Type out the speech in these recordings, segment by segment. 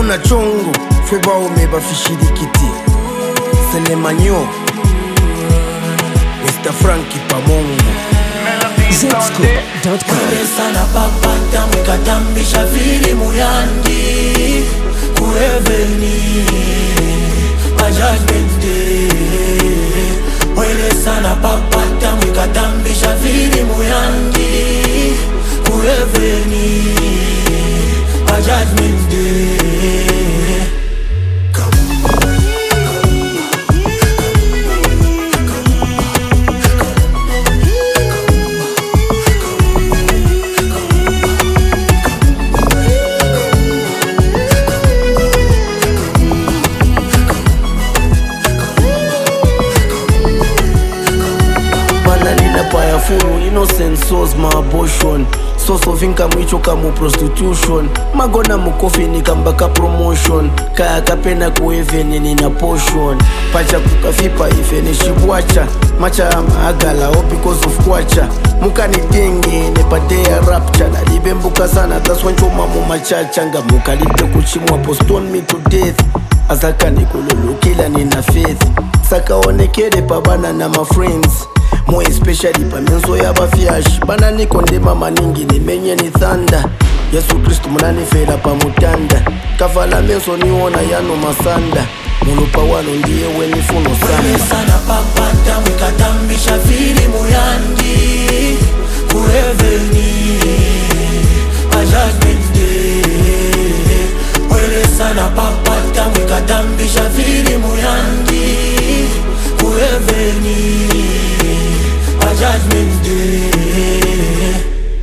na chongo feba omeba fishirikiti Selemanyo Mr. Frankie Pamongo Zscoop.com. Sana papata mwikatambisha filimu yandi kureveni my judgment day. Mwele sana papata mwikatambisha filimu yandi kureveni my judgment day. Furu innocent souls my abortion source of income ichoka mu prostitution magona mukofi nikambaka promotion kaya kapena kueveni nina portion pacha kukafipa ife nishibwacha macha amagala all because of kwacha mukanitenge nepatea rapture nalibembuka sana that's when choma mu machacha nga mukalite kuchimwa postone me to death azaka nikululukila nina faith saka onekele pabana na my friends more especially pa menzo ya bafyash bana niko ndema maningi nimenye ni thanda Yesu Kristu munani fela pa mutanda kavala menzo niona yano masanda mulupa wano ndiye weni funo sana sana papata mwikatambisha filimu yandi kureveni my judgment day. Mwele sana papata mwikatambisha filimu yandi kureveni my judgment day.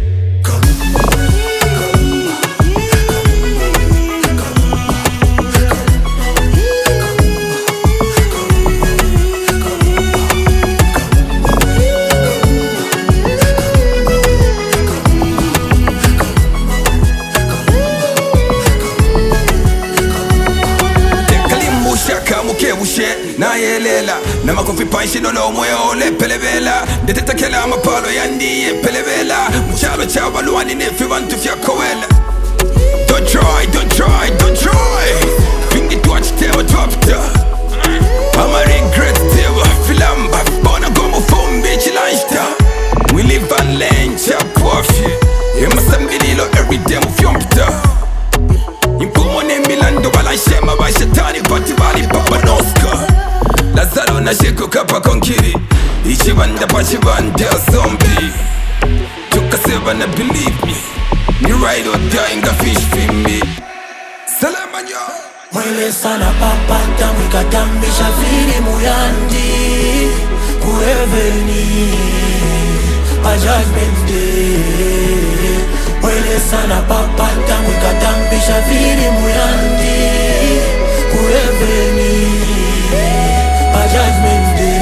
Na yelela na makofi panshi no moyo le pelevela detetakela amapalo yandi pelevela mchalo cha balwani ne fibantu fya kowela don't try bring it watch tell drop the I'm a regret tell filamba bona gomo phone bitch lifestyle we live and learn chap coffee you must lo every day of yompta impumo ne milando balashema ba shetani pati bali papa noska Lazaro na sheko kapa konkiri Ichibanda pachibanda zombie Tukaseba na believe me You ride or die nga fish for me Salamanyo Mwele sana papata mwikatambisha filimu yandi kureveni my judgment day. Mwele sana papata mwikatambisha filimu yandi kureveni my judgment day.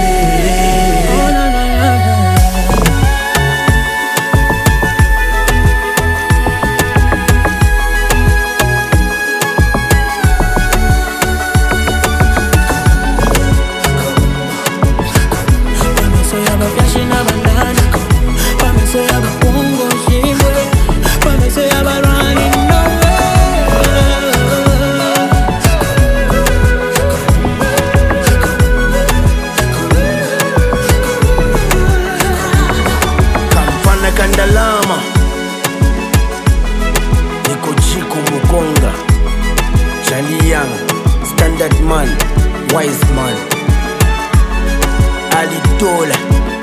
Kandalama Niko Chiku Mukonga Charlie Young Standard Man Wise Man Ali Tola